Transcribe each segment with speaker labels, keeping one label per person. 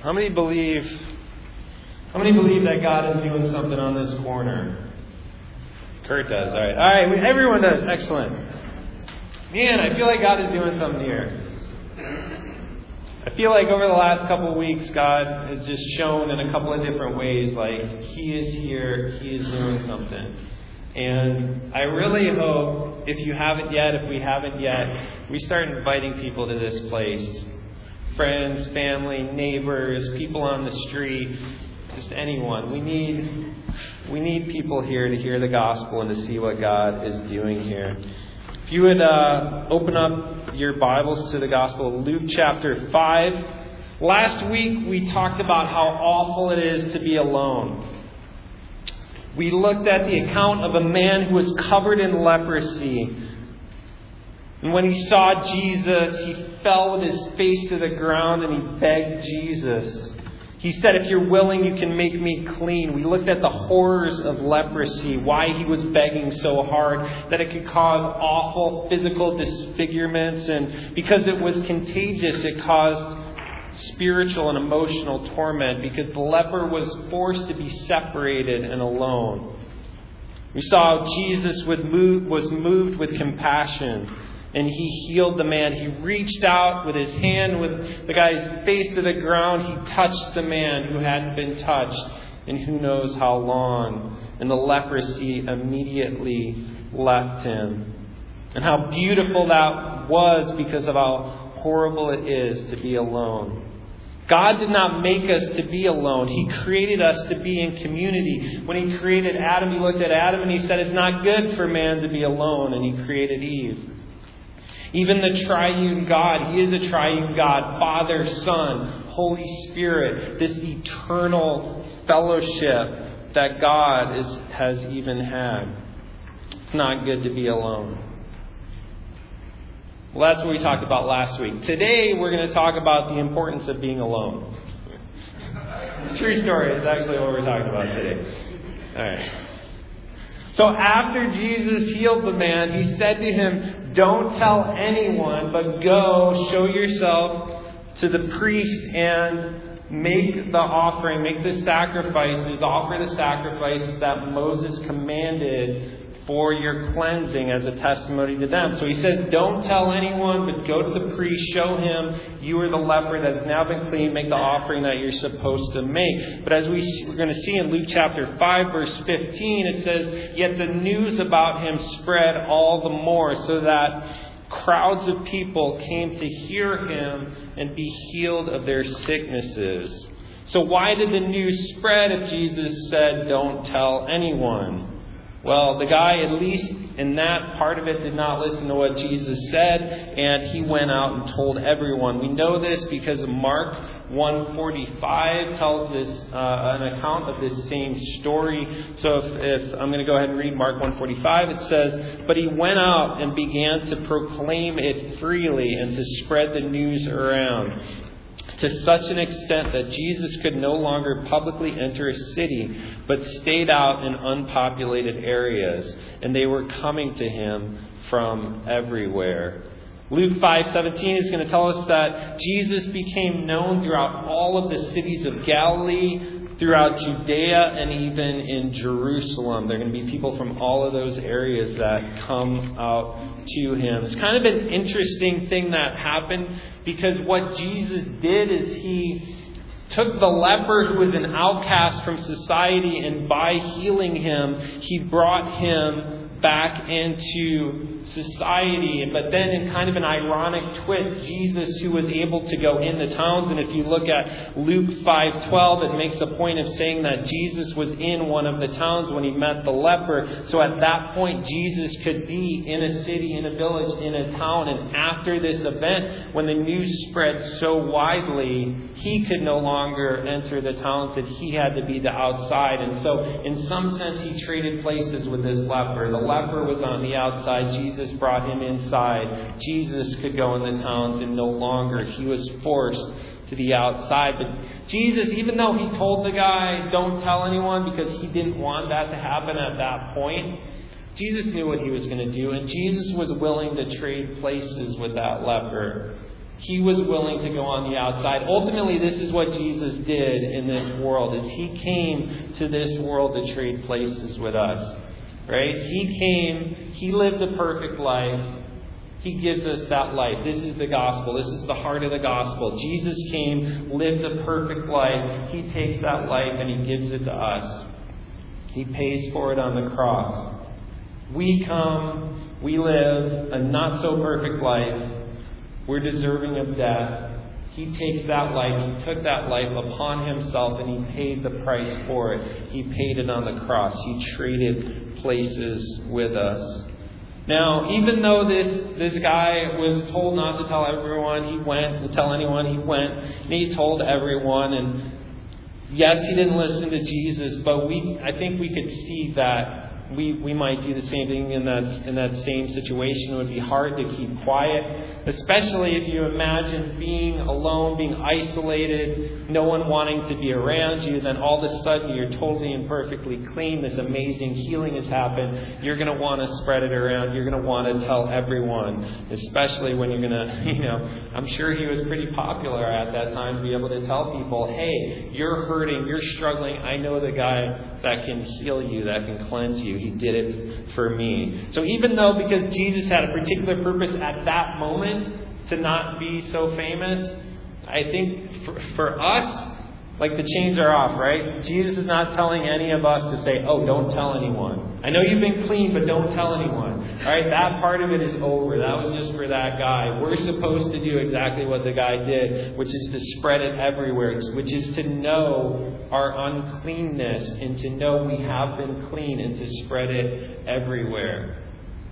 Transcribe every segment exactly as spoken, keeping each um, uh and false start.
Speaker 1: How many believe How many believe that God is doing something on this corner? Kurt does. All right. All right. Everyone does. Excellent. Man, I feel like God is doing something here. I feel like over the last couple of weeks, God has just shown in a couple of different ways, like He is here, He is doing something. And I really hope, if you haven't yet, if we haven't yet, we start inviting people to this place. Friends, family, neighbors, people on the street, just anyone. We need we need people here to hear the gospel and to see what God is doing here. If you would uh, open up your Bibles to the Gospel of Luke chapter five. Last week we talked about how awful it is to be alone. We looked at the account of a man who was covered in leprosy. And when he saw Jesus, he fell with his face to the ground and he begged Jesus. He said, "If you're willing, you can make me clean." We looked at the horrors of leprosy, why he was begging so hard, that it could cause awful physical disfigurements. And because it was contagious, it caused spiritual and emotional torment, because the leper was forced to be separated and alone. We saw how Jesus was moved with compassion. And He healed the man. He reached out with His hand with the guy's face to the ground. He touched the man who hadn't been touched in who knows how long. And the leprosy immediately left him. And how beautiful that was, because of how horrible it is to be alone. God did not make us to be alone. He created us to be in community. When He created Adam, He looked at Adam and He said, "It's not good for man to be alone." And He created Eve. Even the triune God, He is a triune God, Father, Son, Holy Spirit, this eternal fellowship that God is, has even had. It's not good to be alone. Well, that's what we talked about last week. Today, we're going to talk about the importance of being alone. True story. It's actually what we're talking about today. All right. So after Jesus healed the man, He said to him, "Don't tell anyone, but go show yourself to the priest and make the offering, make the sacrifices, offer the sacrifices that Moses commanded for your cleansing as a testimony to them." So He says, don't tell anyone, but go to the priest, show him you are the leper that has now been cleaned, make the offering that you're supposed to make. But as we, we're going to see in Luke chapter five, verse fifteen, it says, "Yet the news about him spread all the more, so that crowds of people came to hear him and be healed of their sicknesses." So why did the news spread if Jesus said, don't tell anyone? Well, the guy, at least in that part of it, did not listen to what Jesus said, and he went out and told everyone. We know this because Mark one forty-five tells this uh, an account of this same story. So if, if I'm going to go ahead and read Mark one forty-five, it says, "But he went out and began to proclaim it freely and to spread the news around, to such an extent that Jesus could no longer publicly enter a city, but stayed out in unpopulated areas, and they were coming to Him from everywhere." Luke five seventeen is going to tell us that Jesus became known throughout all of the cities of Galilee, throughout Judea, and even in Jerusalem. There are going to be people from all of those areas that come out to Him. It's kind of an interesting thing that happened, because what Jesus did is He took the leper who was an outcast from society, and by healing him, He brought him back into society. But then in kind of an ironic twist, Jesus, who was able to go in the towns, and if you look at Luke five twelve, it makes a point of saying that Jesus was in one of the towns when He met the leper. So at that point, Jesus could be in a city, in a village, in a town. And after this event, when the news spread so widely, He could no longer enter the towns, that He had to be the outside. And so in some sense, He traded places with this leper. The leper was on the outside. Jesus brought him inside. Jesus could go in the towns, and no longer he was forced to the outside. But Jesus, even though He told the guy, don't tell anyone, because He didn't want that to happen at that point, Jesus knew what He was going to do. And Jesus was willing to trade places with that leper. He was willing to go on the outside. Ultimately, this is what Jesus did in this world, is He came to this world to trade places with us. Right? He came, He lived a perfect life. He gives us that life. This is the gospel. This is the heart of the gospel. Jesus came, lived a perfect life. He takes that life and He gives it to us. He pays for it on the cross. We come, we live a not so perfect life. We're deserving of death. He takes that life. He took that life upon Himself and He paid the price for it. He paid it on the cross. He traded places with us. Now, even though this, this guy was told not to tell everyone, he went, to tell anyone, he went, and he told everyone, and yes, he didn't listen to Jesus, but we, I think we could see that we, we might do the same thing in that, in that same situation. It would be hard to keep quiet, especially if you imagine being alone, being isolated, no one wanting to be around you, then all of a sudden you're totally and perfectly clean, this amazing healing has happened. You're going to want to spread it around. You're going to want to tell everyone, especially when you're going to, you know, I'm sure he was pretty popular at that time to be able to tell people, hey, you're hurting, you're struggling. I know the guy that can heal you, that can cleanse you. He did it for me. So even though, because Jesus had a particular purpose at that moment to not be so famous, I think for, for us, like the chains are off, right? Jesus is not telling any of us to say, oh, don't tell anyone. I know you've been clean, but don't tell anyone. All right, that part of it is over. That was just for that guy. We're supposed to do exactly what the guy did, which is to spread it everywhere, which is to know our uncleanness and to know we have been clean and to spread it everywhere.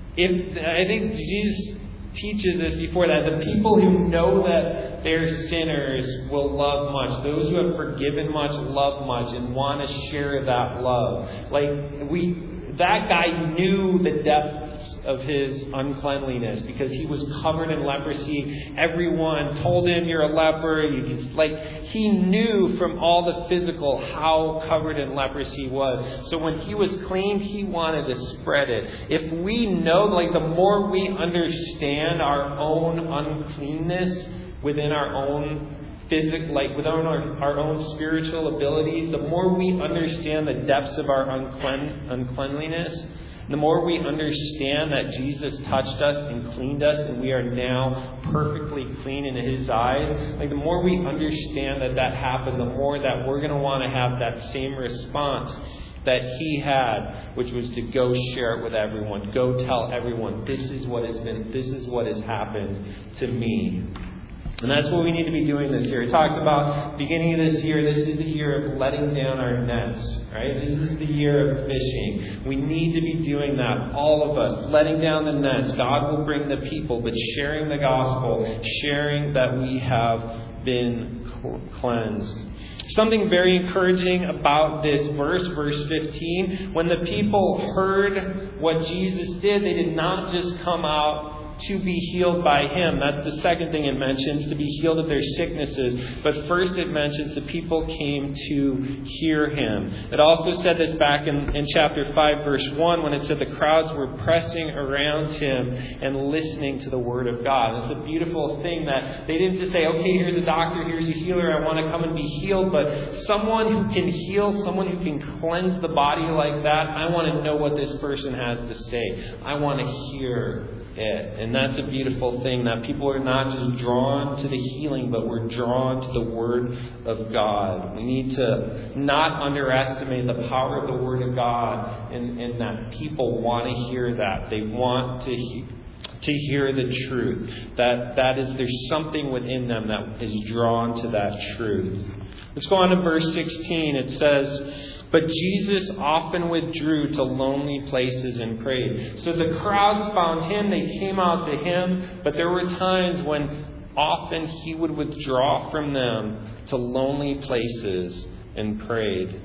Speaker 1: If I think Jesus teaches us before that, the people who know that they're sinners will love much. Those who have forgiven much love much and want to share that love. Like we, that guy knew the depths of his uncleanliness because he was covered in leprosy. Everyone told him, you're a leper. You can, like he knew from all the physical how covered in leprosy he was. So when he was clean, he wanted to spread it. If we know, like the more we understand our own uncleanness within our own physical, like within our, our own spiritual abilities, the more we understand the depths of our unclean, uncleanliness, the more we understand that Jesus touched us and cleaned us and we are now perfectly clean in His eyes, like the more we understand that that happened, the more that we're going to want to have that same response that He had, which was to go share it with everyone. Go tell everyone, this is what has been, this is what has happened to me. And that's what we need to be doing this year. We talked about beginning of this year, this is the year of letting down our nets, right? This is the year of fishing. We need to be doing that, all of us, letting down the nets. God will bring the people, but sharing the gospel, sharing that we have been cleansed. Something very encouraging about this verse, verse fifteen, when the people heard what Jesus did, they did not just come out to be healed by Him. That's the second thing it mentions, to be healed of their sicknesses. But first it mentions the people came to hear Him. It also said this back in, in chapter five, verse one, when it said the crowds were pressing around Him and listening to the Word of God. It's a beautiful thing that they didn't just say, okay, here's a doctor, here's a healer, I want to come and be healed. But someone who can heal, someone who can cleanse the body like that, I want to know what this person has to say. I want to hear it. And that's a beautiful thing, that people are not just drawn to the healing, but we're drawn to the Word of God. We need to not underestimate the power of the Word of God, and, and that people want to hear that. They want to hear to hear the truth. That that is, there's something within them that is drawn to that truth. Let's go on to verse sixteen. It says, but Jesus often withdrew to lonely places and prayed. So the crowds found Him, they came out to Him, but there were times when often He would withdraw from them to lonely places and prayed.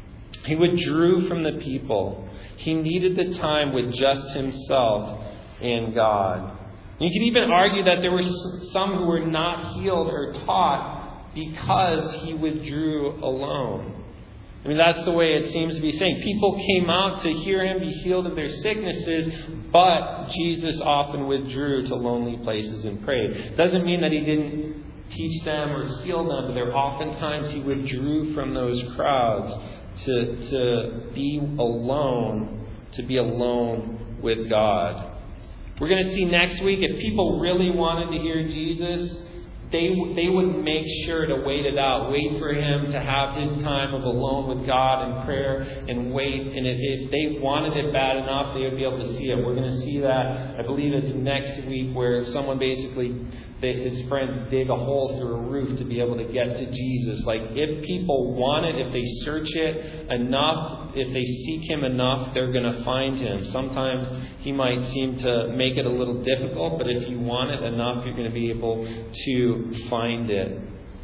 Speaker 1: He withdrew from the people. He needed the time with just Himself and God. You could even argue that there were some who were not healed or taught because He withdrew alone. I mean, that's the way it seems to be saying. People came out to hear him be healed of their sicknesses, but Jesus often withdrew to lonely places and prayed. Doesn't mean that he didn't teach them or heal them, but there oftentimes he withdrew from those crowds to, to be alone, to be alone with God. We're going to see next week, if people really wanted to hear Jesus, They, they would make sure to wait it out, wait for him to have his time of alone with God and prayer and wait. And if, if they wanted it bad enough, they would be able to see it. We're going to see that, I believe it's next week, where someone basically, they, his friends dig a hole through a roof to be able to get to Jesus. Like, if people want it, if they search it enough, if they seek him enough, they're going to find him. Sometimes he might seem to make it a little difficult, but if you want it enough, you're going to be able to find it.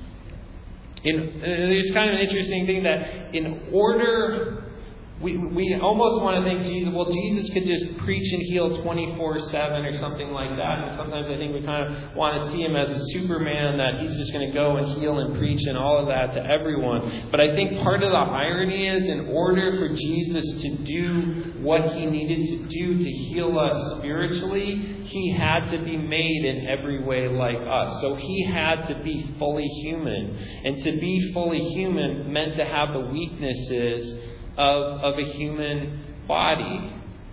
Speaker 1: In, there's kind of an interesting thing that in order, we we almost want to think Jesus, well, Jesus could just preach and heal twenty-four seven or something like that. And sometimes I think we kind of want to see him as a Superman, that he's just going to go and heal and preach and all of that to everyone. But I think part of the irony is, in order for Jesus to do what he needed to do to heal us spiritually, he had to be made in every way like us. So he had to be fully human. And to be fully human meant to have the weaknesses of, of a human body.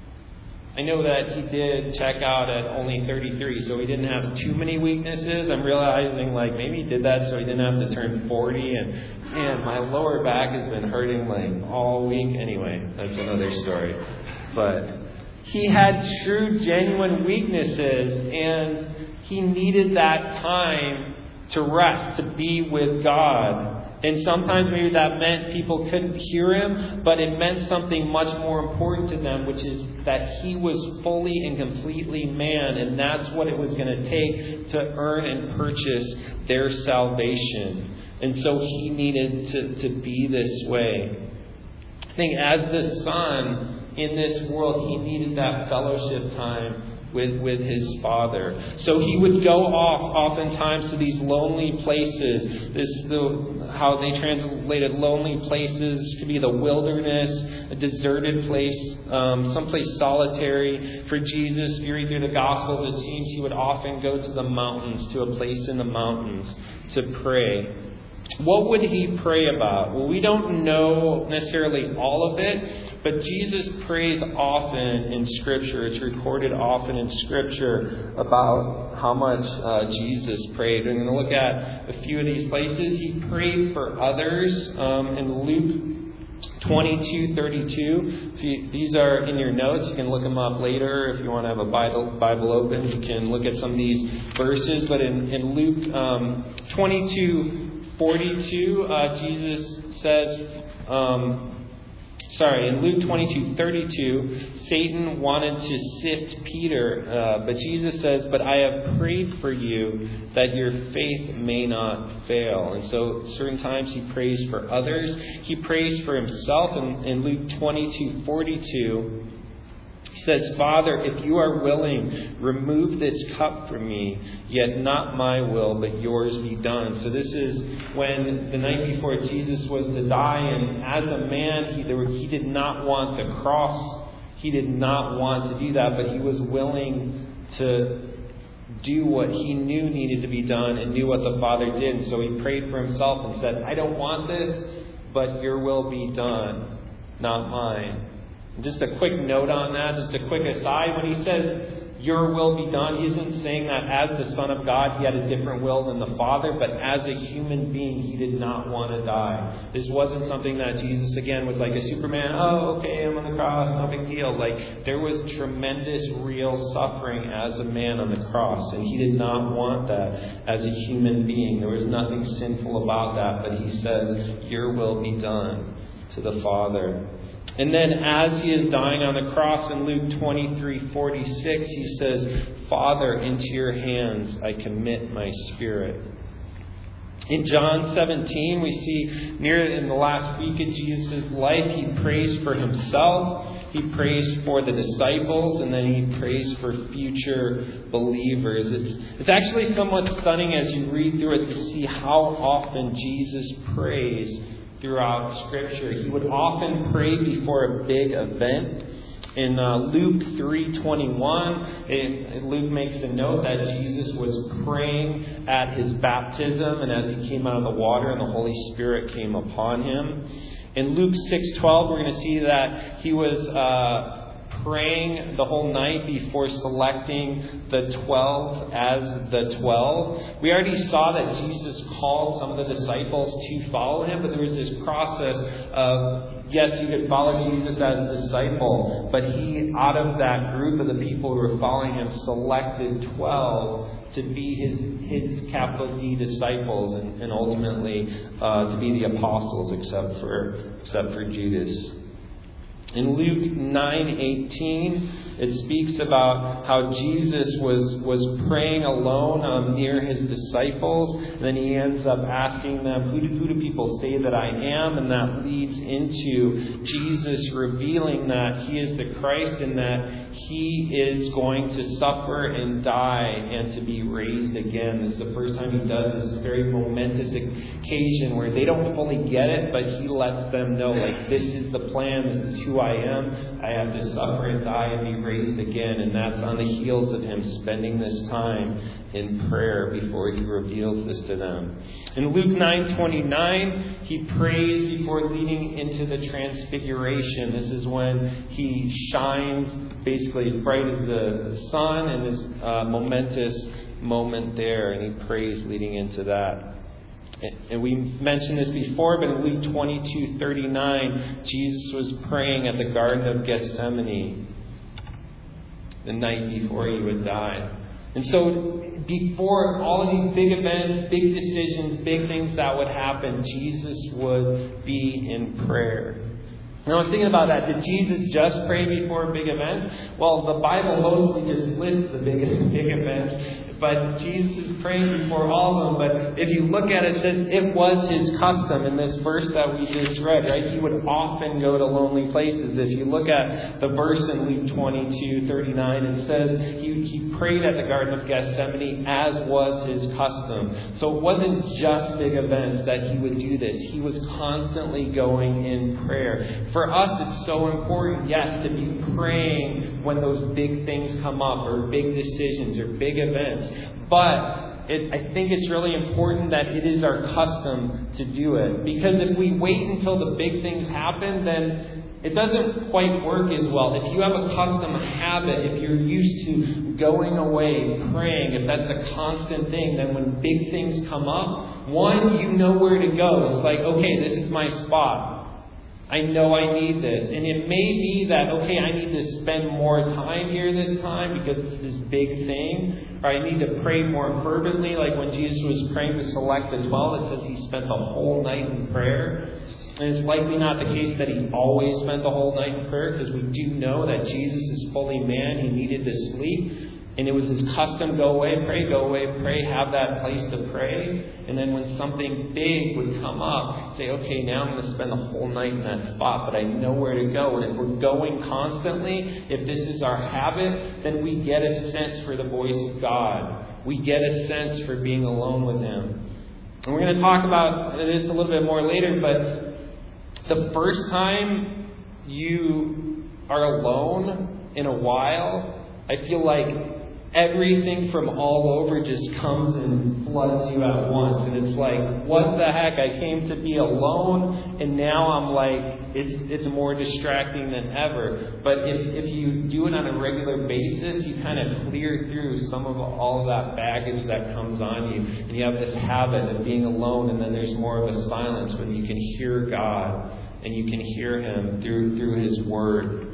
Speaker 1: I know that he did check out at only thirty-three, so he didn't have too many weaknesses. I'm realizing, like, maybe he did that so he didn't have to turn forty. And, man, my lower back has been hurting, like, all week. Anyway, that's another story. But he had true, genuine weaknesses, and he needed that time to rest, to be with God. And sometimes maybe that meant people couldn't hear him, but it meant something much more important to them, which is that he was fully and completely man, and that's what it was going to take to earn and purchase their salvation. And so he needed to, to be this way. I think as the Son in this world, he needed that fellowship time with, with his Father. So he would go off oftentimes to these lonely places. This the how they translated lonely places could be the wilderness, a deserted place, um, someplace solitary. For Jesus, if you read through the Gospels, it seems he would often go to the mountains, to a place in the mountains to pray. What would he pray about? Well, we don't know necessarily all of it, but Jesus prays often in Scripture. It's recorded often in Scripture about how much uh, Jesus prayed. We're going to look at a few of these places. He prayed for others um, in Luke twenty-two thirty-two. If you, these are in your notes. You can look them up later. If you want to have a Bible, Bible open, you can look at some of these verses. But in, in Luke um, twenty-two forty-two, uh, Jesus says, um, sorry, in Luke twenty-two thirty-two, Satan wanted to sift Peter, uh, but Jesus says, but I have prayed for you that your faith may not fail. And so certain times he prays for others. He prays for himself. In, in Luke twenty-two forty-two, he says, Father, if you are willing, remove this cup from me, yet not my will, but yours be done. So this is when the night before Jesus was to die, and as a man, he, there were, he did not want the cross. He did not want to do that, but he was willing to do what he knew needed to be done and knew what the Father did. And so he prayed for himself and said, I don't want this, but your will be done, not mine. Just a quick note on that, just a quick aside. When he says, your will be done, he isn't saying that as the Son of God, he had a different will than the Father, but as a human being, he did not want to die. This wasn't something that Jesus, again, was like a Superman. Oh, okay, I'm on the cross, no big deal. Like, there was tremendous, real suffering as a man on the cross, and he did not want that as a human being. There was nothing sinful about that, but he says, your will be done, to the Father. And then as he is dying on the cross in Luke twenty-three forty-six, he says, Father, into your hands I commit my spirit. In John seventeen, we see near in the last week of Jesus' life, he prays for himself, he prays for the disciples, and then he prays for future believers. It's, it's actually somewhat stunning as you read through it to see how often Jesus prays throughout Scripture. He would often pray before a big event. In uh, Luke three twenty-one, it, Luke makes a note that Jesus was praying at his baptism, and as he came out of the water, and the Holy Spirit came upon him. In Luke six twelve, we're going to see that he was uh, praying the whole night before selecting the twelve as the twelve. We already saw that Jesus called some of the disciples to follow him, but there was this process of, yes, you could follow Jesus as a disciple, but he, out of that group of the people who were following him, selected twelve to be his, his capital D disciples, and, and ultimately uh, to be the apostles, except for except for Judas. In Luke nine eighteen, it speaks about how Jesus was, was praying alone um, near his disciples. And then he ends up asking them, who do, who do people say that I am? And that leads into Jesus revealing that he is the Christ and that he is going to suffer and die and to be raised again. This is the first time he does this very momentous occasion where they don't fully get it, but he lets them know, like, this is the plan, this is who I am. I have to suffer and die and be raised again. And that's on the heels of him spending this time in prayer before he reveals this to them. In Luke nine twenty-nine, he prays before leading into the transfiguration. This is when he shines basically bright as the sun, and this uh, momentous moment there, and he prays leading into that. And we mentioned this before, but in Luke twenty-two thirty-nine, Jesus was praying at the Garden of Gethsemane the night before he would die. And so before all of these big events, big decisions, big things that would happen, Jesus would be in prayer. Now, I was thinking about that. Did Jesus just pray before big events? Well, the Bible mostly just lists the big, big events. But Jesus is praying before all of them. But if you look at it, it says it was his custom in this verse that we just read, right? He would often go to lonely places. If you look at the verse in Luke twenty-two thirty-nine, it says he, he prayed at the Garden of Gethsemane as was his custom. So it wasn't just big events that he would do this. He was constantly going in prayer. For us, it's so important, yes, to be praying when those big things come up, or big decisions, or big events. But it, I think it's really important that it is our custom to do it. Because if we wait until the big things happen, then it doesn't quite work as well. If you have a custom habit, if you're used to going away, praying, if that's a constant thing, then when big things come up, one, you know where to go. It's like, okay, this is my spot. I know I need this. And it may be that, okay, I need to spend more time here this time because it's this big thing. Or I need to pray more fervently. Like when Jesus was praying to select the twelve, it says he spent the whole night in prayer. And it's likely not the case that he always spent the whole night in prayer, because we do know that Jesus is fully man. He needed to sleep. And it was his custom, go away, pray, go away, pray, have that place to pray. And then when something big would come up, say, okay, now I'm going to spend the whole night in that spot, but I know where to go. And if we're going constantly, if this is our habit, then we get a sense for the voice of God. We get a sense for being alone with him. And we're going to talk about this a little bit more later, but the first time you are alone in a while, I feel like everything from all over just comes and floods you at once. And it's like, what the heck? I came to be alone, and now I'm like, it's it's more distracting than ever. But if, if you do it on a regular basis, you kind of clear through some of all of that baggage that comes on you. And you have this habit of being alone, and then there's more of a silence when you can hear God, and you can hear him through through his word.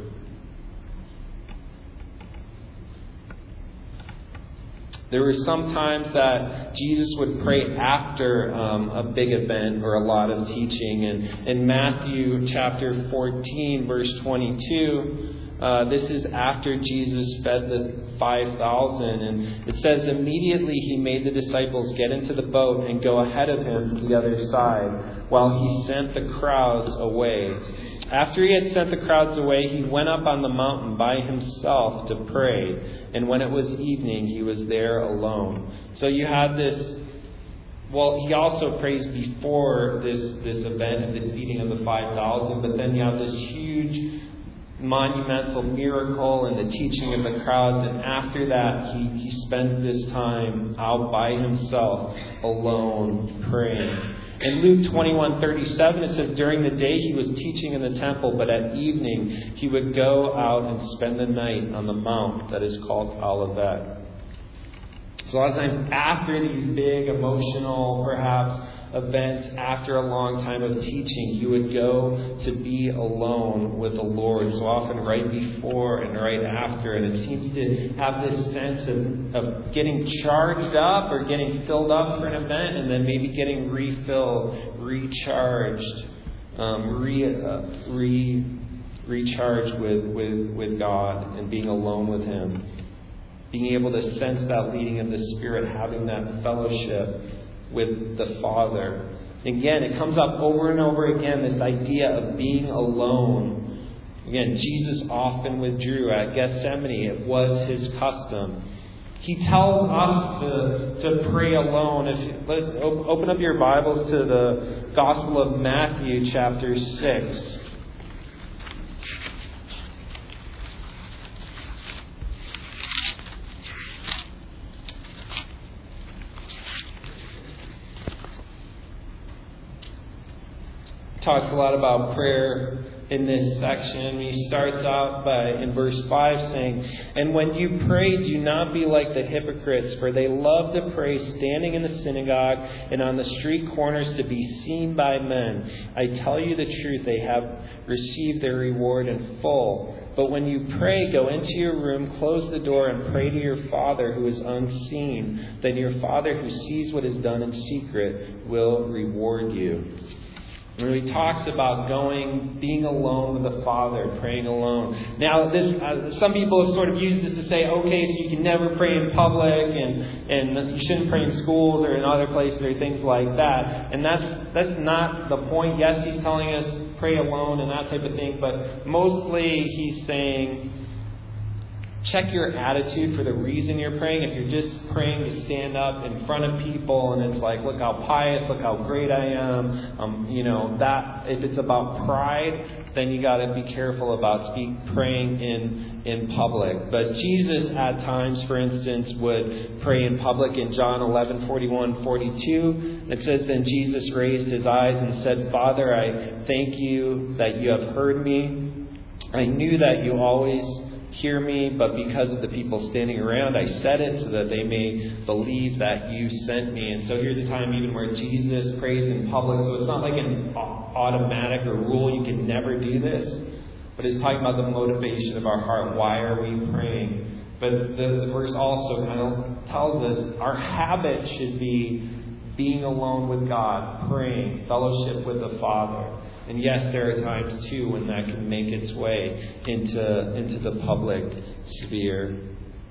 Speaker 1: There were some times that Jesus would pray after um, a big event or a lot of teaching. And in Matthew chapter fourteen, verse twenty-two, uh, this is after Jesus fed the five thousand. And it says, immediately he made the disciples get into the boat and go ahead of him to the other side, while he sent the crowds away. After he had sent the crowds away, he went up on the mountain by himself to pray. And when it was evening, he was there alone. So you had this well, he also prays before this, this event, the feeding of the five thousand, but then you have this huge monumental miracle and the teaching of the crowds, and after that he, he spends this time out by himself, alone, praying. In Luke twenty-one thirty-seven, it says, during the day he was teaching in the temple, but at evening he would go out and spend the night on the mount that is called Olivet. So a lot of times after these big emotional, perhaps, events, after a long time of teaching, he would go to be alone with the Lord. So often right before and right after. And it seems to have this sense of, of getting charged up or getting filled up for an event, and then maybe getting refilled, recharged, um, re, uh, re, recharged with, with, with God and being alone with Him. Being able to sense that leading of the Spirit, having that fellowship with the Father. Again, it comes up over and over again, this idea of being alone. Again, Jesus often withdrew at Gethsemane. It was his custom. He tells us to, to pray alone. If you, let, open up your Bibles to the Gospel of Matthew, chapter six. Talks a lot about prayer in this section. He starts out by in verse five saying, "And when you pray, do not be like the hypocrites, for they love to pray standing in the synagogue and on the street corners to be seen by men. I tell you the truth, they have received their reward in full. But when you pray, go into your room, close the door, and pray to your Father who is unseen. Then your Father who sees what is done in secret will reward you." When he talks about going, being alone with the Father, praying alone. Now, this, uh, some people have sort of used this to say, okay, so you can never pray in public, and, and you shouldn't pray in schools or in other places or things like that. And that's that's not the point. Yes, he's telling us pray alone and that type of thing, but mostly he's saying, check your attitude for the reason you're praying. If you're just praying to stand up in front of people and it's like, look how pious, look how great I am, um, you know, that if it's about pride, then you got to be careful about speak, praying in in public. But Jesus at times, for instance, would pray in public in John eleven forty-one forty-two. It says, "Then Jesus raised his eyes and said, Father, I thank you that you have heard me. I knew that you always hear me, but because of the people standing around, I said it so that they may believe that you sent me." And so here's a time even where Jesus prays in public. So it's not like an automatic or rule, you can never do this. But it's talking about the motivation of our heart. Why are we praying? But the, the verse also kind of tells us our habit should be being alone with God, praying, fellowship with the Father. And yes, there are times, too, when that can make its way into, into the public sphere.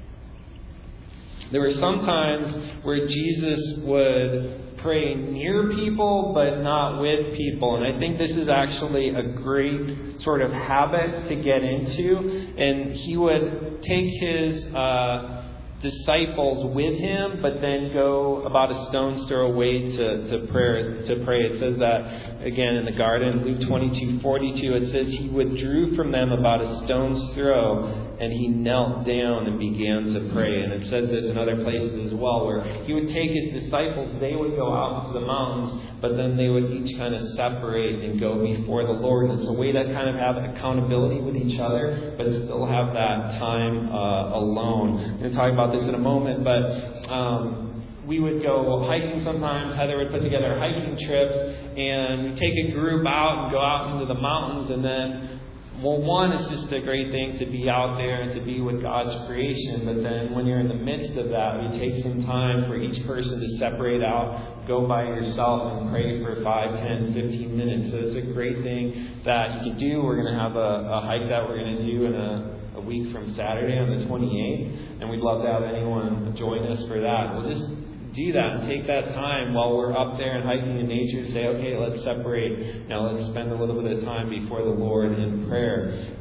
Speaker 1: There were some times where Jesus would pray near people, but not with people. And I think this is actually a great sort of habit to get into. And he would take his Uh, disciples with him, but then go about a stone's throw away to, to prayer to pray. It says that again in the garden, Luke twenty-two forty-two. It says he withdrew from them about a stone's throw, and he knelt down and began to pray. And it says this in other places as well, where he would take his disciples, they would go out into the mountains, but then they would each kind of separate and go before the Lord. And it's a way to kind of have accountability with each other, but still have that time uh, alone. I'm going to talk about this in a moment, but um, we would go hiking sometimes. Heather would put together hiking trips, and we'd take a group out and go out into the mountains, and then, well, one, it's just a great thing to be out there and to be with God's creation, but then when you're in the midst of that, you take some time for each person to separate out, go by yourself and pray for five, ten, fifteen minutes. So it's a great thing that you can do. We're going to have a, a hike that we're going to do in a a week from Saturday on the twenty-eighth, and we'd love to have anyone join us for that. We'll just do that and take that time while we're up there and hiking in nature to say, okay, let's separate. Now let's spend a little bit of time before the Lord in prayer.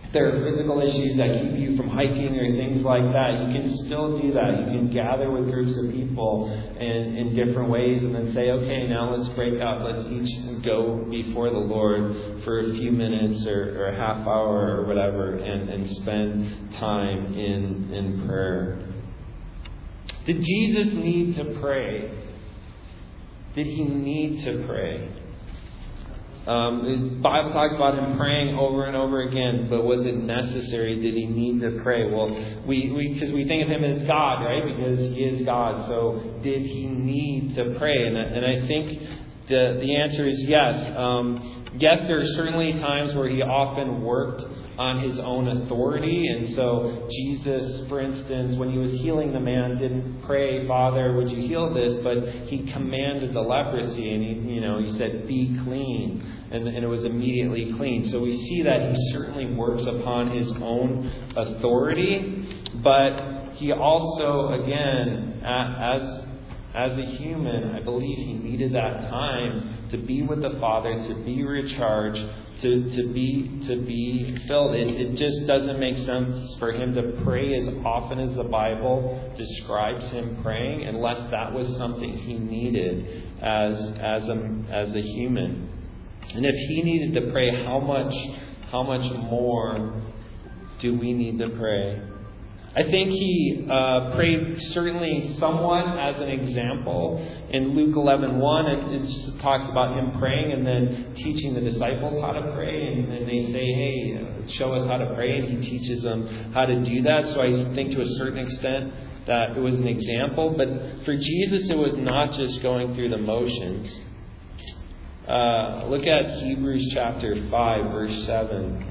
Speaker 1: there are physical issues that keep you from hiking or things like that, you can still do that. You can gather with groups of people in, in different ways and then say, okay, now let's break out. Let's each go before the Lord for a few minutes or, or a half hour or whatever and, and spend time in, in prayer. Did Jesus need to pray? Did he need to pray? Um, the Bible talks about him praying over and over again, but was it necessary? Did he need to pray? Well, we we because we think of him as God, right? Because he is God. So did he need to pray? And I, and I think the the answer is yes. Um, yes, there are certainly times where he often worked on his own authority. And so Jesus, for instance, when he was healing the man, didn't pray, Father, would you heal this? But he commanded the leprosy, and he, you know, he said, be clean. And, and it was immediately clean. So we see that he certainly works upon his own authority. But he also, again, as as a human, I believe he needed that time to be with the Father, to be recharged, to, to be to be filled. It, it just doesn't make sense for him to pray as often as the Bible describes him praying, unless that was something he needed as as a as a human. And if he needed to pray, how much how much more do we need to pray? I think he uh, prayed certainly somewhat as an example in Luke eleven one. It, it talks about him praying and then teaching the disciples how to pray. And, and they say, hey, show us how to pray. And he teaches them how to do that. So I think to a certain extent that it was an example. But for Jesus, it was not just going through the motions. Uh, look at Hebrews chapter five, verse seven.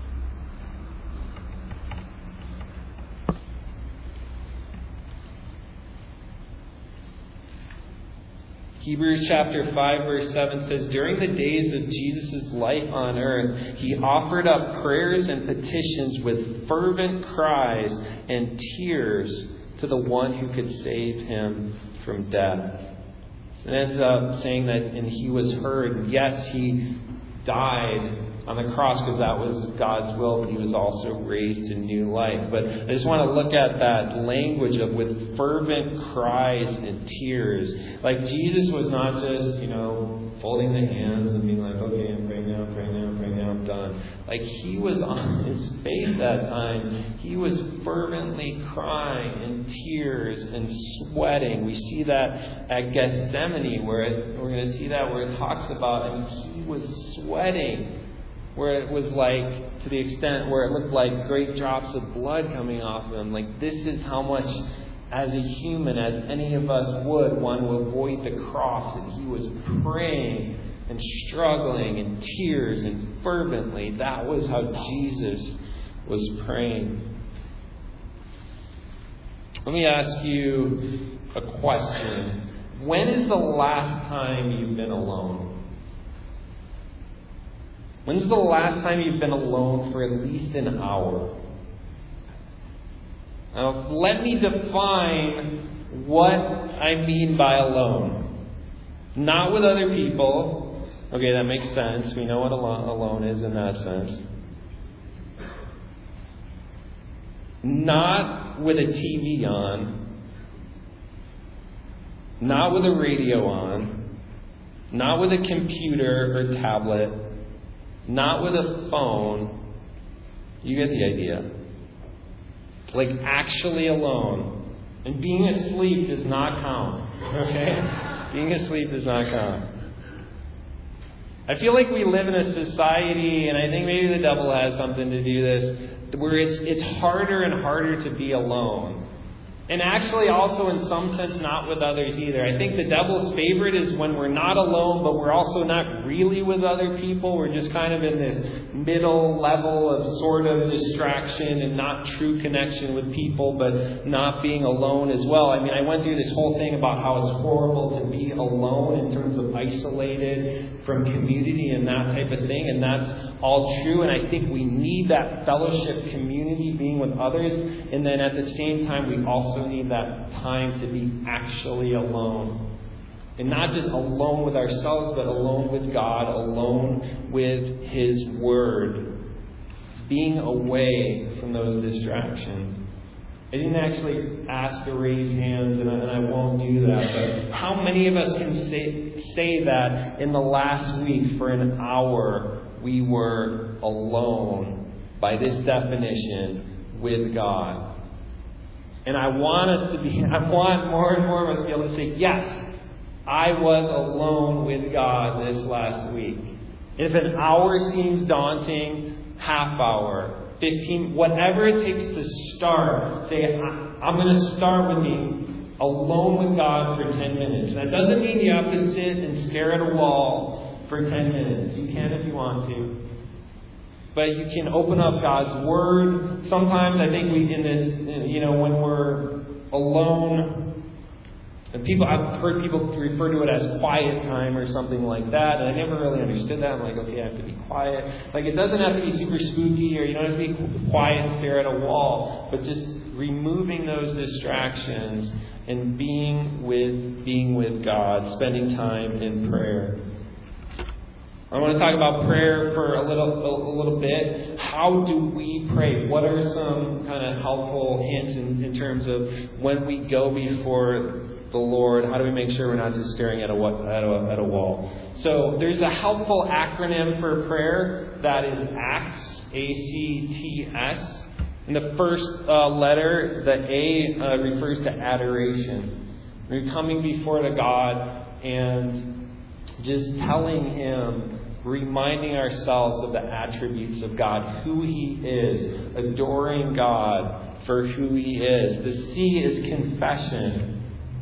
Speaker 1: Hebrews chapter five, verse seven says, during the days of Jesus' life on earth, he offered up prayers and petitions with fervent cries and tears to the one who could save him from death. It ends up saying that, and he was heard. Yes, he died on the cross because that was God's will, but he was also raised to new life. But I just want to look at that language of with fervent cries and tears. Like Jesus was not just, you know, folding the hands and being like, okay, I'm praying now, I'm praying now, I'm praying now, I'm done. Like he was on his face that time. He was fervently crying in tears and sweating. We see that at Gethsemane, where it, we're going to see that where it talks about, I mean, he was sweating. Where it was like, to the extent where it looked like great drops of blood coming off of him. Like, this is how much, as a human, as any of us would, want to avoid the cross. And he was praying and struggling in tears and fervently. That was how Jesus was praying. Let me ask you a question. When is the last time you've been alone? When's the last time you've been alone for at least an hour? Now, let me define what I mean by alone. Not with other people. Okay, that makes sense. We know what alone is in that sense. Not with a T V on. Not with a radio on. Not with a computer or tablet. Not with a phone. You get the idea. Like actually alone. And being asleep does not count. Okay? Being asleep does not count. I feel like we live in a society, and I think maybe the devil has something to do this, where it's it's harder and harder to be alone. And actually also in some sense not with others either. I think the devil's favorite is when we're not alone, but we're also not really with other people. We're just kind of in this middle level of sort of distraction and not true connection with people, but not being alone as well. I mean, I went through this whole thing about how it's horrible to be alone in terms of isolated from community and that type of thing. And that's all true. And I think we need that fellowship community, being with others. And then at the same time, we also need that time to be actually alone. And not just alone with ourselves, but alone with God, alone with His Word. being away from those distractions. I didn't actually ask to raise hands, and I, and I won't do that. But how many of us can say, say that in the last week for an hour we were alone by this definition with God? And I want us to be, I want more and more of us to be able to say, yes, I was alone with God this last week. If an hour seems daunting, half hour, fifteen, whatever it takes to start, say, I'm going to start with being alone with God for ten minutes. That doesn't mean you have to sit and stare at a wall for ten minutes. You can if you want to. But you can open up God's Word. Sometimes I think we, in this, you know, when we're alone, and people, I've heard people refer to it as quiet time or something like that, and I never really understood that. I'm like, okay, I have to be quiet. Like, it doesn't have to be super spooky, or you don't have to be quiet and stare at a wall, but just removing those distractions and being with being with God, spending time in prayer. I want to talk about prayer for a little a, a little bit. How do we pray? What are some kind of helpful hints in, in terms of when we go before the Lord? How do we make sure we're not just staring at a, at a, at a wall? So there's a helpful acronym for prayer that is ACTS, A C T S. And the first uh, letter, the A, uh, refers to adoration. We're coming before the God and just telling Him, reminding ourselves of the attributes of God, who He is, adoring God for who He is. The C is confession.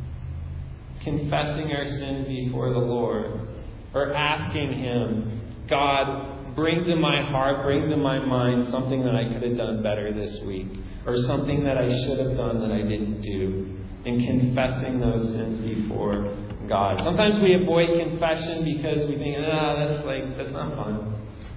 Speaker 1: Confessing our sins before the Lord, or asking Him, God, bring to my heart, bring to my mind something that I could have done better this week, or something that I should have done that I didn't do, and confessing those sins before God. Sometimes we avoid confession because we think, ah, that's like, that's not fun.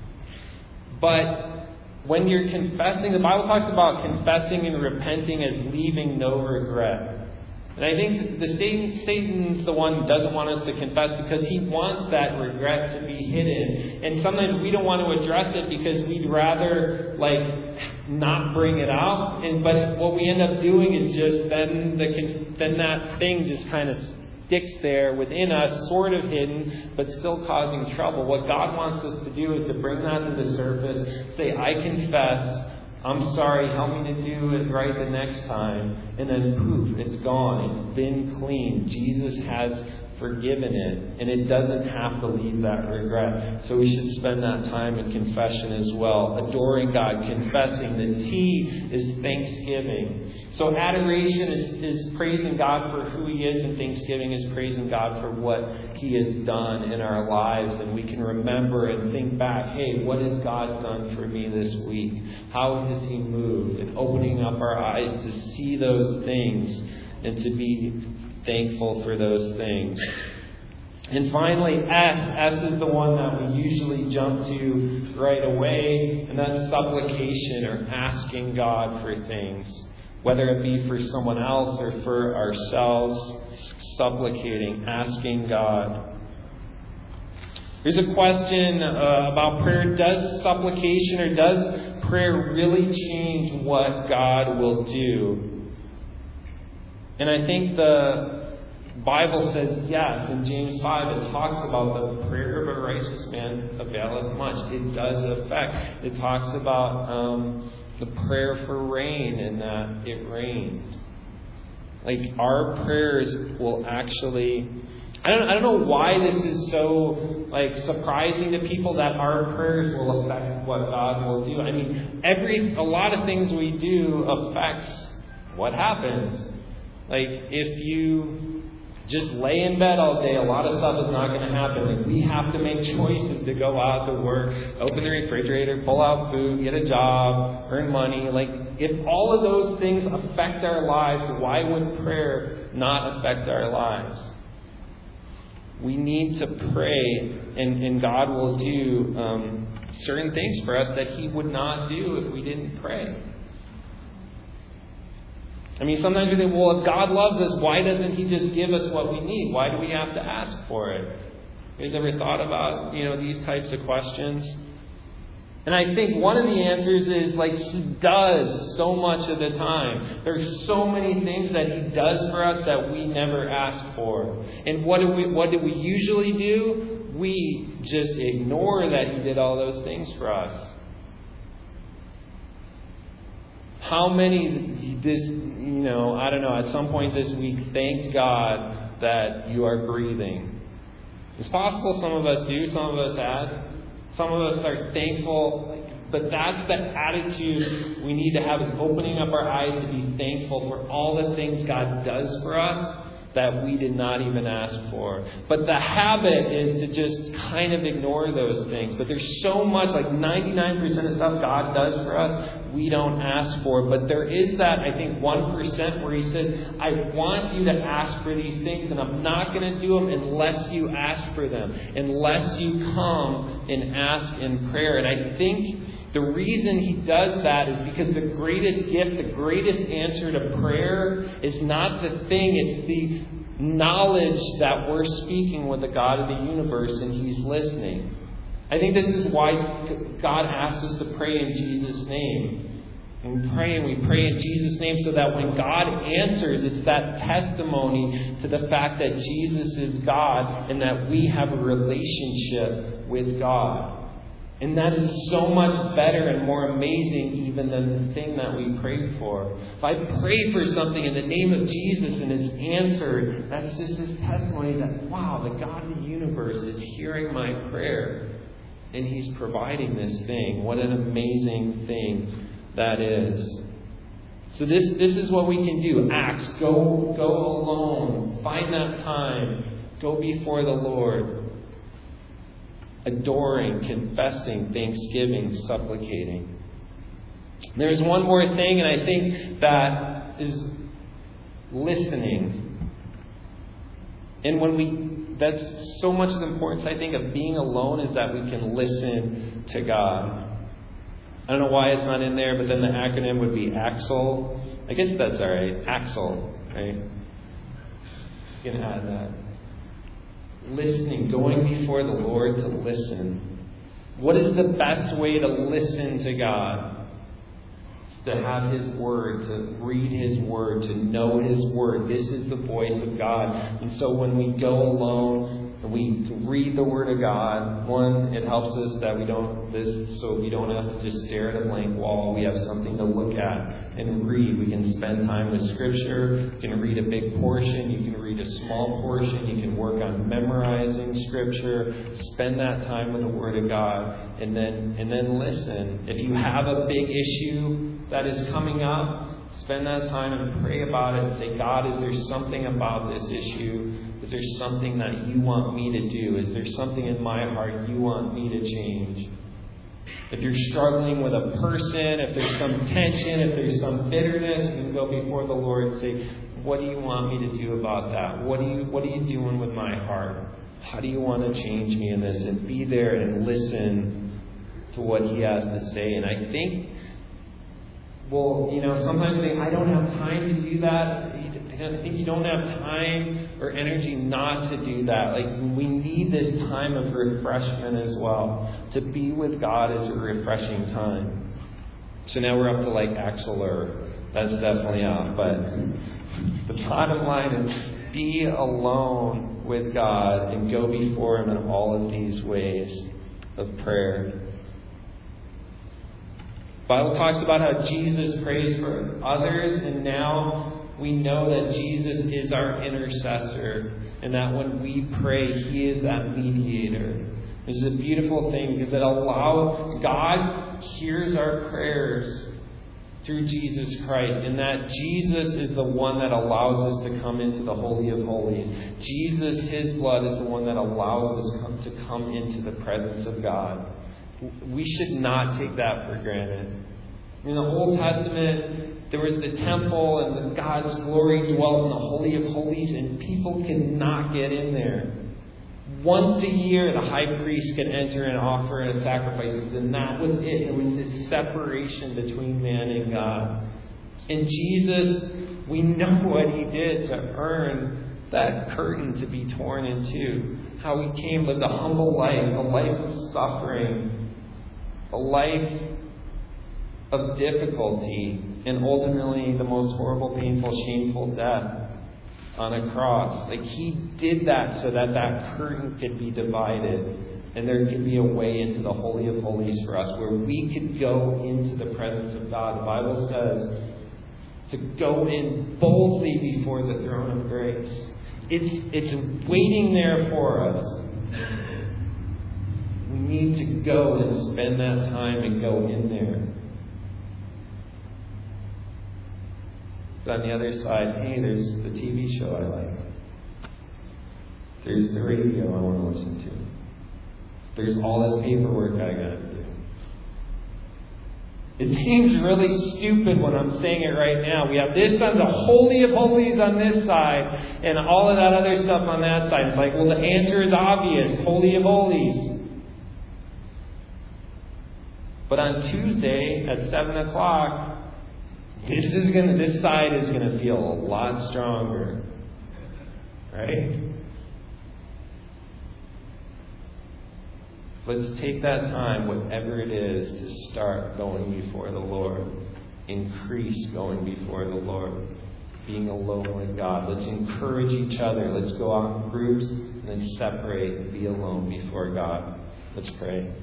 Speaker 1: But when you're confessing, the Bible talks about confessing and repenting as leaving no regret. And I think the Satan, Satan's the one who doesn't want us to confess because he wants that regret to be hidden. And sometimes we don't want to address it because we'd rather, like, not bring it out. And but what we end up doing is just then the then that thing just kind of sticks there within us, sort of hidden, but still causing trouble. What God wants us to do is to bring that to the surface, say, I confess. I'm sorry, help me to do it right the next time. And then poof, it's gone. It's been cleaned. Jesus has forgiven it. And it doesn't have to leave that regret. So we should spend that time in confession as well. Adoring God, confessing. The T is thanksgiving. So adoration is, is praising God for who He is, and thanksgiving is praising God for what He has done in our lives. And we can remember and think back, hey, what has God done for me this week? How has He moved? And opening up our eyes to see those things and to be thankful for those things. And finally, S. S is the one that we usually jump to right away, and that's supplication, or asking God for things. Whether it be for someone else or for ourselves, supplicating, asking God. There's a question uh, about prayer. Does supplication or does prayer really change what God will do? And I think the Bible says yes. In James five, it talks about the prayer of a righteous man availeth much. It does affect. It talks about um, the prayer for rain and that it rained. Like, our prayers will actually... I don't, I don't know why this is so, like, surprising to people that our prayers will affect what God will do. I mean, every a lot of things we do affects what happens. Like, if you just lay in bed all day, a lot of stuff is not going to happen. Like, we have to make choices to go out to work, open the refrigerator, pull out food, get a job, earn money. Like, if all of those things affect our lives, why would prayer not affect our lives? We need to pray, and, and God will do um, certain things for us that He would not do if we didn't pray. I mean, sometimes we think, well, if God loves us, why doesn't He just give us what we need? Why do we have to ask for it? Have you ever thought about, you know, these types of questions? And I think one of the answers is, like, He does so much of the time. There's so many things that He does for us that we never ask for. And what do we what do we usually do? We just ignore that He did all those things for us. How many this you know, I don't know, at some point this week thanked God that you are breathing? It's possible some of us do, some of us have. Some of us are thankful, but that's the attitude we need to have, is opening up our eyes to be thankful for all the things God does for us that we did not even ask for. But the habit is to just kind of ignore those things. But there's so much, like ninety-nine percent of stuff God does for us, we don't ask for. But there is that, I think, one percent where He says, I want you to ask for these things, and I'm not going to do them unless you ask for them, unless you come and ask in prayer. And I think the reason He does that is because the greatest gift, the greatest answer to prayer is not the thing, it's the knowledge that we're speaking with the God of the universe and He's listening. I think this is why God asks us to pray in Jesus' name. And we pray and we pray in Jesus' name so that when God answers, it's that testimony to the fact that Jesus is God and that we have a relationship with God. And that is so much better and more amazing even than the thing that we prayed for. If I pray for something in the name of Jesus and it's answered, that's just this testimony that, wow, the God of the universe is hearing my prayer. And He's providing this thing. What an amazing thing that is. So this, this is what we can do. Acts. Go, go alone. Find that time. Go before the Lord. Adoring, confessing, thanksgiving, supplicating. There's one more thing, and I think that is listening. And when we, that's so much of the importance, I think, of being alone is that we can listen to God. I don't know why it's not in there, but then the acronym would be AXLE. I guess that's all right. AXLE, right? You can add that. Listening, going before the Lord to listen. What is the best way to listen to God? It's to have His Word, to read His Word, to know His Word. This is the voice of God. And so when we go alone and we read the Word of God, one, it helps us that we don't this so we don't have to just stare at a blank wall. We have something to look at and read. We can spend time with Scripture. You can read a big portion. You can read a small portion. You can work on memorizing Scripture. Spend that time with the Word of God, and then and then listen. If you have a big issue that is coming up, spend that time and pray about it and say, God, is there something about this issue? Is there something that you want me to do? Is there something in my heart you want me to change? If you're struggling with a person, if there's some tension, if there's some bitterness, you can go before the Lord and say, what do you want me to do about that? What do you what are you doing with my heart? How do you want to change me in this? And be there and listen to what He has to say. And I think, well, you know, sometimes we think, I don't have time to do that. I think you don't have time or energy not to do that. Like, we need this time of refreshment as well. To be with God is a refreshing time. So now we're up to like Axler. That's definitely off. But the bottom line is be alone with God and go before Him in all of these ways of prayer. The Bible talks about how Jesus prays for others, and now we know that Jesus is our intercessor, and that when we pray, He is that mediator. This is a beautiful thing because it allows, God hears our prayers through Jesus Christ, and that Jesus is the one that allows us to come into the Holy of Holies. Jesus, His blood, is the one that allows us to come into the presence of God. We should not take that for granted. In the Old Testament, there was the temple and the God's glory dwelt in the Holy of Holies, and people could not get in there. Once a year, the high priest could enter and offer a sacrifices, and that was it. It was this separation between man and God. And Jesus, we know what He did to earn that curtain to be torn in two. How He came, lived a humble life, a life of suffering, a life of difficulty, and ultimately the most horrible, painful, shameful death on a cross. Like, He did that so that that curtain could be divided and there could be a way into the Holy of Holies for us where we could go into the presence of God. The Bible says to go in boldly before the throne of grace. It's, it's waiting there for us. We need to go and spend that time and go in there. On the other side, hey, there's the T V show I like. There's the radio I want to listen to. There's all this paperwork I got to do. It seems really stupid when I'm saying it right now. We have this on the Holy of Holies on this side and all of that other stuff on that side. It's like, well, the answer is obvious. Holy of Holies. But on Tuesday at seven o'clock, This is gonna. This side is gonna feel a lot stronger, right? Let's take that time, whatever it is, to start going before the Lord. Increase going before the Lord, being alone with God. Let's encourage each other. Let's go out in groups and then separate and be alone before God. Let's pray.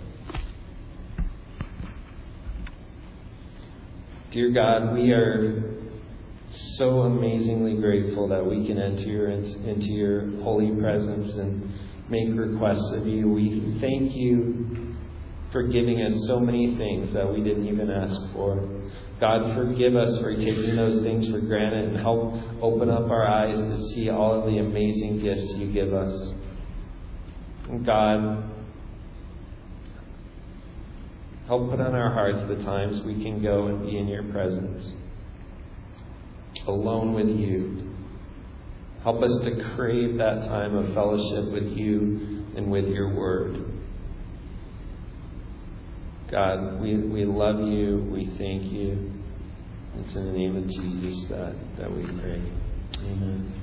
Speaker 1: Dear God, we are so amazingly grateful that we can enter your, into your holy presence and make requests of you. We thank you for giving us so many things that we didn't even ask for. God, forgive us for taking those things for granted and help open up our eyes to see all of the amazing gifts you give us. And God, help put on our hearts the times we can go and be in your presence, alone with you. Help us to crave that time of fellowship with you and with your word. God, we, we love you. We thank you. It's in the name of Jesus that, that we pray. Amen.